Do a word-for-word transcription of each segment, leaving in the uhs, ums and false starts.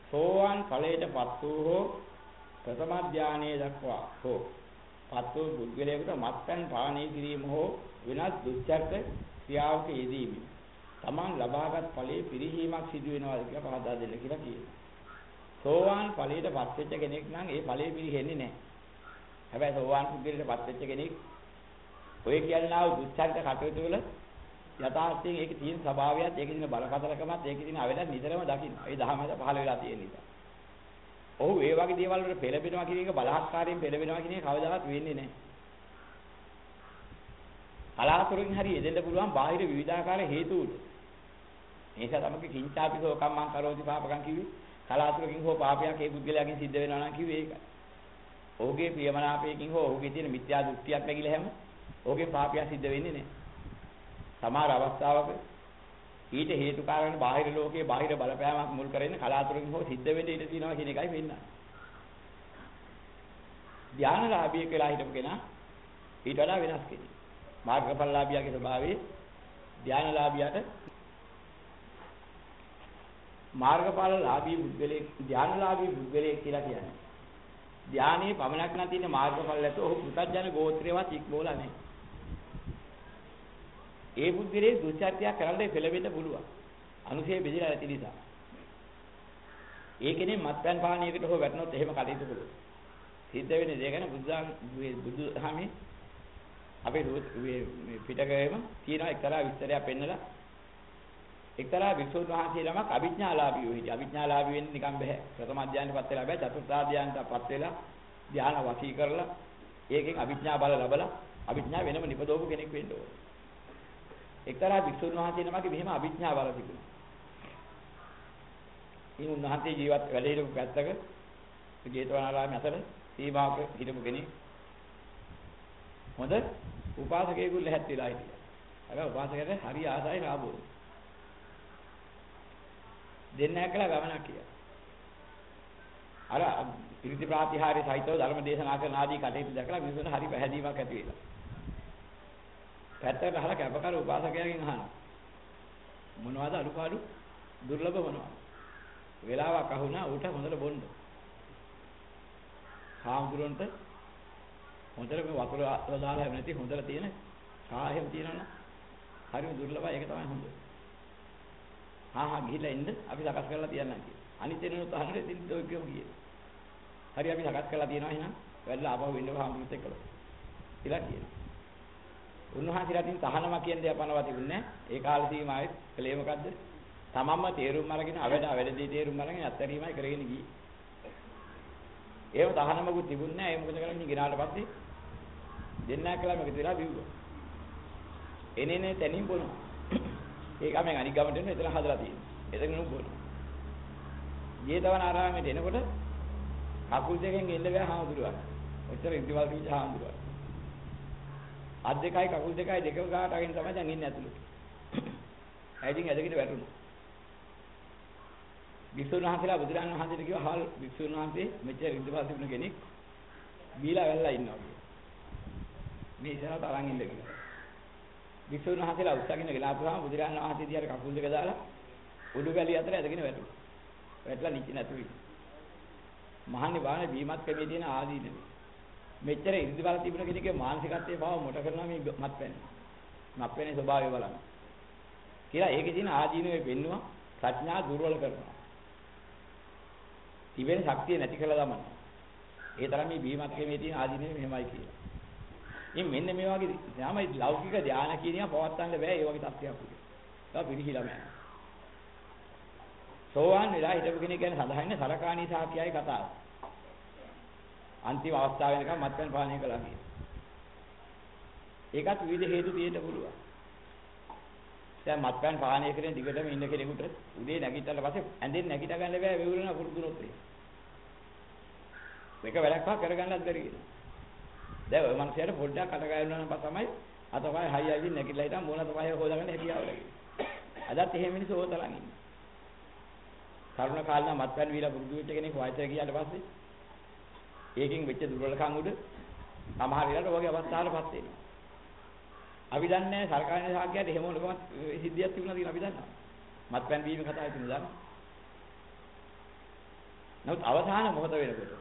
සෝවාන් ඵලයටපත් වූ හෝ ප්‍රථම ධානයේ දක්වා හෝ පත් වූ පුද්ගලයාට මත්පැන් පානය කිරීම හෝ වෙනත් දුස්චර්ත ක්‍රියාවක යෙදීම තමන් ලබාගත් ඵලයේ පිරිහීමක් සිදු වෙනවා කියලා පහදා දෙන්න කියලා කියනවා. සෝවාන් ඵලයටපත් වෙච්ච කෙනෙක් නම් ඒ ඵලයේ පිරිහෙන්නේ නැහැ. හැබැයි සෝවාන් පුද්ගලයාටපත් වෙච්ච කෙනෙක් ඔය කියනවා දුස්චර්ත කටයුතු වල යථාර්ථයෙන් ඒකේ තියෙන ස්වභාවයත් ඒකේ තියෙන බලකතරකමත් ඒකේ තියෙන අවලත් නිතරම දකින්න. ඒ දහමද පහළ වෙලා තියෙන නිසා. ඔව් ඒ වගේ දේවල් වලට පෙළඹෙනවා කියන එක බලහත්කාරයෙන් පෙළඹෙනවා කියන එක කවදාවත් වෙන්නේ නැහැ. කලාතුරකින් හරි යෙදෙන්න පුළුවන් බාහිර විවිධාකාර හේතු උඩ. ඒ නිසා තමයි කිංචාපිසෝ කම්මං කරෝති පාපකම් කිව්වේ. කලාතුරකින් හෝ පාපයක් ඒ බුද්ධලයාගෙන් සිද්ධ වෙනවා නම් කිව්වේ ඒකයි. ඔහුගේ ප්‍රියමනාපයකින් හෝ ඔහුගේ තියෙන මිත්‍යා දෘෂ්ටියක් නැගිලා හැම ඔහුගේ පාපයක් සිද්ධ වෙන්නේ නැහැ. සමහර අවස්ථාවක ඊට හේතු කාරණ බාහිර ලෝකයේ බාහිර බලපෑමක් මුල් කරගෙන කලාතුරකින් හෝ සිද්ධ වෙන්න ඉඩ තියෙනවා කියන එකයි වෙන්නේ. ධානලාභී කියලා හිතමු කෙනා ඊට වඩා වෙනස් කෙනෙක්. මාර්ගඵලලාභියාගේ ස්වභාවය ධානලාභියාට මාර්ගඵලලාභී බුද්ධලේ ධානලාභී බුද්ධලේ කියලා කියන්නේ. ධානයේ පමණක් නැතින මාර්ගඵල නැතෝ ඔහු පුතඥ ගෝත්‍රයවත් ඉක්මෝලා නැහැ. ඒ බුද්ධිලේ දුචර්ත්‍ය කරන්න පෙළවෙන්න පුළුවන්. අනුසේ බෙදලා නැති නිසා. ඒ කෙනේ මත්පැන් පානයකට හෝ වැටුනොත් එහෙම කටයුතු කළොත් සිද්ධ වෙන්නේ ඒ ගැන බුදුන් බුදුහාමි අපේ පිටකයේම තියෙන එක්තරා විස්තරයක් පෙන්නලා එක්තරා විසුණු වහන්සේ ළමක් අභිඥාලාභී වෙයි. අභිඥාලාභී වෙන්නේ නිකන් බෑ. ප්‍රථම අධ්‍යානෙපත් වෙලා බෑ. චතුර්ථ අධ්‍යානෙටපත් වෙලා ධ්‍යාන වශී කරලා ඒකෙන් අභිඥා බල ලැබලා අභිඥා වෙනම නිපදවපු කෙනෙක් වෙන්න ඕනේ. එක්තරා විසුණු වහන්සේ ළමගේ මෙහෙම අභිඥා බල තිබුණා. ඉතින් උන්වහන්සේ ජීවත් වැඩ හිටපු පැත්තක ජේතවනාරාමයේ අතර සීමාවක හිටපු කෙනෙක් හොඳ උපාසකයෙකු ලැහත් වෙලා හිටියා. හැබැයි උපාසකයට හරි ආසයි රාබෝ. දෙන්නෑ කියලා ගමනක් ගියා. අර ඉරිදි ප්‍රාතිහාර්ය සහිතව ධර්ම දේශනා කරන ආදී කටයුතු දැකලා මිනිස්සුන්ට හරි පැහැදීමක් ඇති වෙලා. පැත්තකට අහලා කැපකර උපාසකයාගෙන් අහනවා. මොනවද අලුපාඩු දුර්ලභ මොනවද? වෙලාවක් අහුණා ඌට හොඳට බොන්න. හාමුදුරන්ට හොඳට මේ වතුර දාලා හැම නැති හොඳට තියෙන සාහෙම තියෙනවනේ. හරිම දුර්ලභයි ඒක තමයි හොඳ. හා හා ගිහිල්ලා ඉන්න අපි සකස් කරලා තියන්නම් කියලා. අනිත් එනනුත් අහන්නේ ඉතින් ඔය කියමු කියේ. හරි අපි සකස් කරලා තියනවා එහෙනම් වැල්ලා ආපහු වෙන්න හාමුදුරුත් එක්කලා. කියලා කියනවා. උන්වහන්සේලා තින් තහනම කියන දේ අපනවා තිබුණේ නැහැ. ඒ කාල සීමාවේ කලේ මොකද්ද? තමන්ම තේරුම් අරගෙන අවඩ අවඩදී තේරුම් අරගෙන අත්හැරීමයි කරගෙන ගියේ. ඒව තහනමකුත් තිබුණේ නැහැ. ඒ මොකද කරන්නේ ගිනාට පස්සේ දෙන්නා කියලා මේක තියලා බිව්වා. එනේ නේ තනින් බොනවා. ඒක මම අනික් ගමට එන්න එතන හදලා තියෙනවා. එතන නුඹ බොනවා. ජේතවනාරාමයට එනකොට කකුල් දෙකෙන් එන්න බෑ හාමුදුරුවෝ. ඔච්චර ඉදිවල් දීච්ච හාමුදුරුවෝ. අත් දෙකයි කකුල් දෙකයි දෙකම ගාට අගෙන තමයි දැන් ඉන්නේ ඇතුළේ. ඇයිදින් ඇදගෙන වැටුණා. විසුණු වහන්සේලා බුදුරන් වහන්සේට කිව්වා හාල් විසුණු වහන්සේ මෙච්චර ඉදිවල් තිබුණ කෙනෙක් බීලා වැල්ලා ඉන්නවා කියලා. මේ ඉස්සරහට අරන් ඉන්න කියලා. විසුණු වහන්සේලා උස්සගෙන ගලාපුවාම බුදුරන් වහන්සේ දිහාට කකුල් දෙක දාලා උඩු වැලිය අතර ඇදගෙන වැටුණා. වැටලා නිචි නැතුයි. මහන්නේ බාහනේ බීමත් කමේ තියෙන ආදීනෙ. මෙච්චර ඉදිරිවල තිබුණ කෙනෙක්ගේ මානසිකත්වයේ බව මොට කරනවා මේ මත්පැන්. මත්පැනේ ස්වභාවය බලන්න. කියලා ඒකේ තියෙන ආදීනෙ වෙන්නවා ප්‍රඥා දුර්වල කරනවා. තිබෙන ශක්තිය නැති කළා දමනවා. ඒ තරම් මේ බීමත් කමේ තියෙන ආදීනෙ මෙහෙමයි කියලා. ඉතින් මෙන්න මේ වගේ තමයි ලෞකික ධානය කියන එක පවත්වන්න බෑ ඒ වගේ තත්ත්වයක් උදේ. ඒක පිළිහිලා නෑ. සෝවාන් වෙලා හිටපු කෙනෙක් ගැන සඳහන් වෙන සරකාණී සාක්‍යයයි කතාව. අන්තිම අවස්ථාව වෙනකම් මත්පැන් පානය කළා කියන. ඒකත් විවිධ හේතු තියෙන්න පුළුවන්. දැන් මත්පැන් පානය කරන දිගටම ඉන්න කෙනෙකුට උදේ නැගිටලා පස්සේ ඇඳෙන් නැගිට ගන්න බෑ වේවුලන පුරුදුනොත් ඒ. මේක වැඩක්වත් කරගන්නත් බැරි කියලා. දැන් ඔය මනුස්සයාට පොඩ්ඩක් අත ගෑවුනා නම් තමයි අතපය හයි හයි නැගිටලා හිටන් මොන අතපය හොදාගන්න හැකියාව ලැබෙන්නේ. අදත් එහෙම මිනිස්සු ඕතරන් ඉන්නේ. තරුණ කාලේ මත්පැන් වීලා පුරුදු වෙච්ච කෙනෙක් වයසට ගියාට පස්සේ ඒකෙන් වෙච්ච දුර්වලකම් උඩ සමහර වෙලාවට ඔයගේ අවස්ථාවලපත් වෙනවා. අපි දන්නේ නැහැ සරකාරී සාක්කයට එහෙම මොනකම සිද්ධියක් තිබුණා කියලා අපි දන්නවා. මත්පැන් බීම කතාවේ තියෙන දාන. නමුත් අවසාන මොහොත වෙනකොට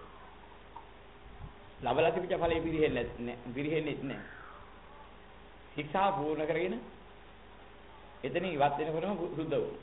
ලබලා තිබිච්ච ඵලෙ පිරෙහෙන්නේ නැහැ. පිරෙහෙන්නේ නැහැ. ශික්ෂා පූර්ණ කරගෙන එතනින් ඉවත් වෙනකොටම සුද්ධ වුණා.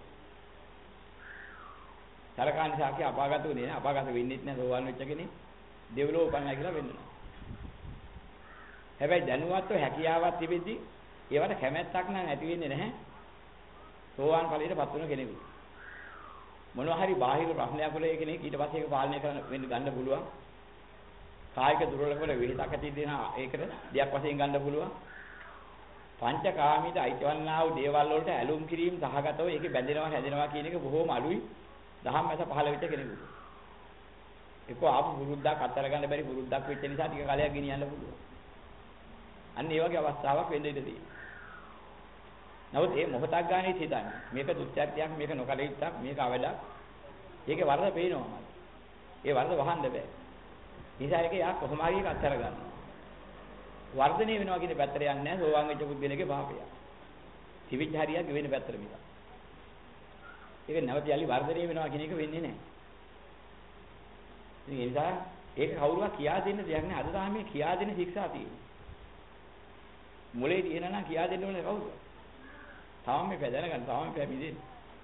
සරකාණි සාක්‍ය අපාගත වෙන්නේ නැහැ. අපාගත වෙන්නේ නැහැ සෝවාන් වෙච්ච කෙනෙක්. දෙව්ලොව උපන්නයි කියලා වෙන්නවා. හැබැයි දැනුවත්ව හැකියාවක් තිබෙද්දී ඒවට කැමැත්තක් නම් ඇති වෙන්නේ නැහැ. සෝවාන් ඵලයටපත් වෙන කෙනෙකුට. මොනවා හරි බාහිර ප්‍රශ්නයක් වල කෙනෙක් ඊට පස්සේ ඒක පාලනය කරන්න වෙන්න ගන්න පුළුවන්. කායික දුර්වලකම වෙහෙතක් ඇති දෙන ඒකට දෙයක් වශයෙන් ගන්න පුළුවන්. පංචකාමීට අයිතිවන්නා වූ දේවල් වලට ඇලුම් කිරීම සහගතව ඒකේ බැඳෙනවා හැදෙනවා කියන එක බොහොම අලුයි. දහම් මැස පහළ වෙච්ච කෙනෙකුට. ඒක ආපු පුරුද්දක් අතර ගන්න බැරි පුරුද්දක් වෙච්ච නිසා ටික කාලයක් ගෙනියන්න පුළුවන්. අන්න ඒ වගේ අවස්ථාවක් වෙන්න ඉඩ තියෙනවා. නමුත් මේ මොහොතක් ගානේ හිතන්නේ මේක දුක්ඛත්‍යයක් මේක නොකලිටක් මේක අවඩක්. ඒකේ වරද පේනවා. ඒ වරද වහන්න බෑ. නිසා ඒක යා කොහොම හරි එක අත්හැර ගන්නවා. වර්ධනය වෙනවා කියන පැත්තට යන්නේ නැහැ සෝවාන් වෙච්ච පුද්ගලයාගේ පාපය. තිවිච්ච හරියක් වෙන පැත්තට මිසක්. ඒක නැවත යලි වර්ධනය වෙනවා කියන එක වෙන්නේ නැහැ. ඉතින් ඒ නිසා ඒක කවුරුවා කියා දෙන්න දෙයක් නෑ. අද තමයි මේ කියා දෙන ශික්ෂා තියෙන්නේ. මොලේ තියෙන නම් කියා දෙන්න ඕනේ කවුද? තාම මේ පැදලා ගන්න තාම මේ පැමිදෙන්නේ.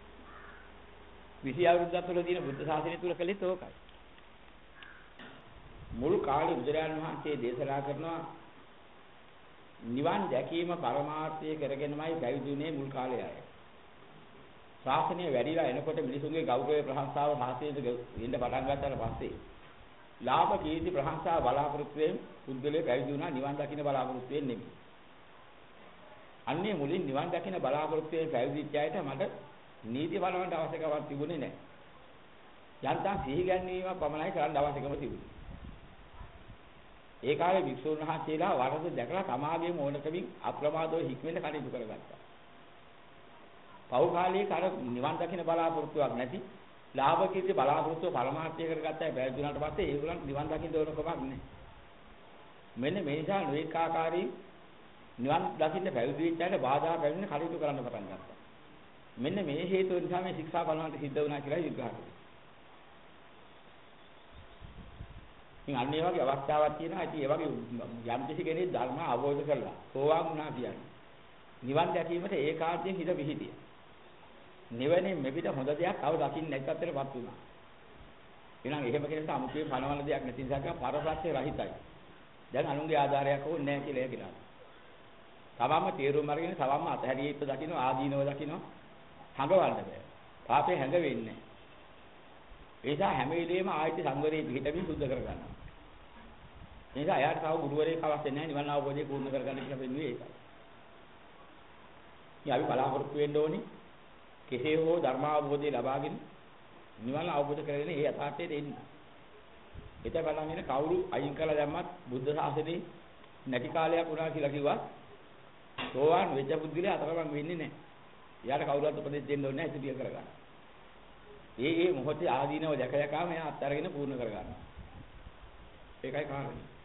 විසි අවුරුද්දක් තුළ තියෙන බුද්ධ ශාසනය තුල කළෙත් ඕකයි. මුල් කාලේ බුදුරජාණන් වහන්සේ දේශනා කරනවා නිවන් දැකීම පරමාර්ථය කරගෙනමයි පැවිදුනේ මුල් කාලේ අය. ශාසනය වැඩිලා එනකොට මිනිසුන්ගේ ගෞරවය ප්‍රශංසාව සාසනයට වෙන්න පටන් ගත්තාට පස්සේ ලාභ කීර්ති ප්‍රශංසාව බලාපොරොත්තු වෙන පුද්ගලයා පැවිදි වුණා නිවන් දකින්න බලාපොරොත්තු වෙන්නේ නෙමෙයි. අන්නේ මුලින් නිවන් දකින්න බලාපොරොත්තු වෙන පැවිදිච්ච අයට මට නීති බලවන්න අවශ්‍යකමක් තිබුණේ නැහැ. යන්තම් සිහි ගැනීමක් පමණයි කරන්න අවශ්‍යකම තිබුණේ. ඒ කාලේ වික්ෂුන් වහන්සේලා වරද දැකලා සමාගයේ මොනකමින් අප්‍රමාදව හික්මෙන්න කටයුතු කරගත්තා. පෞ කාලයේ කර නිවන් දකින්න බලාපොරොත්තුවක් නැති ලාභ කීර්ති බලාපොරොත්තුව පරමාර්ථය කරගත්තා බැරිදුනාට පස්සේ ඒගොල්ලන් නිවන් දකින්න ඕන කමක් නැහැ. මෙන්න මේ නිසා නොඑක ආකාරයෙන් නිවන් දකින්න පැවිදි වෙච්ච අයට බාධා පැමිණෙන කටයුතු කරන්න පටන් ගත්තා. මෙන්න මේ හේතුව නිසා මේ ශික්ෂා බලවන්ට සිද්ධ වුණා කියලා විග්‍රහ කරනවා. ඉතින් අන්න ඒ වගේ අවස්ථාවක් තියෙනවා. ඉතින් ඒ වගේ යම් කිසි කෙනෙක් ධර්ම අවබෝධ කරලා සෝවාන් වුණා කියන්නේ නිවන් දැකීමට ඒකාන්තයෙන් හිත පිහිටිය. නිවනේ මෙපිට හොඳ දෙයක් අව දකින්න නැති අතරපත් වුණා. එහෙනම් එහෙම කෙනෙක්ට අමුතුවෙන් පණවන දෙයක් නැති නිසා පරප්‍රත්‍ය රහිතයි. දැන් අනුන්ගේ ආධාරයක් ඕනේ නැහැ කියලා කියනවා. තමන්ම තීරුම් අරගෙන තමන්ම අතහැරිය යුතු දකින්න ආදීනව දකින්න හඟවන්න බෑ. පාපේ හැඟ වෙන්නේ නැහැ. ඒ නිසා හැම වෙලෙම ආයති සංවරයේ පිහිටමින් සුද්ධ කරගන්නවා. ඒ නිසා එයාට තව ගුරුවරයෙක් අවශ්‍ය නැහැ නිවන් අවබෝධය පූර්ණ කරගන්න කියලා වෙන්නේ ඒකයි. ඉතින් අපි බලාපොරොත්තු වෙන්න ඕනේ කෙසේ හෝ ධර්ම අවබෝධය ලබාගෙන නිවන් අවබෝධ කරගෙන ඒ යථාර්ථයට එන්න. ඒත බලන්නේ කවුරු අයින් කළා දැම්මත් බුද්ධ ශාසනයේ නැති කාලයක් වුණා කියලා කිව්වා. සෝවාන් වෙච්ච බුද්ධිලා අතරමං වෙන්නේ නැහැ. එයාට කවුරුත් උපදෙස් දෙන්න ඕනේ නැහැ ඉතිරිය කරගන්න. ඒ ඒ මොහොතේ ආදීනව දැක දැකම එයා අත්හැරගෙන පූර්ණ කරගන්නවා. ඒකයි කාරණේ.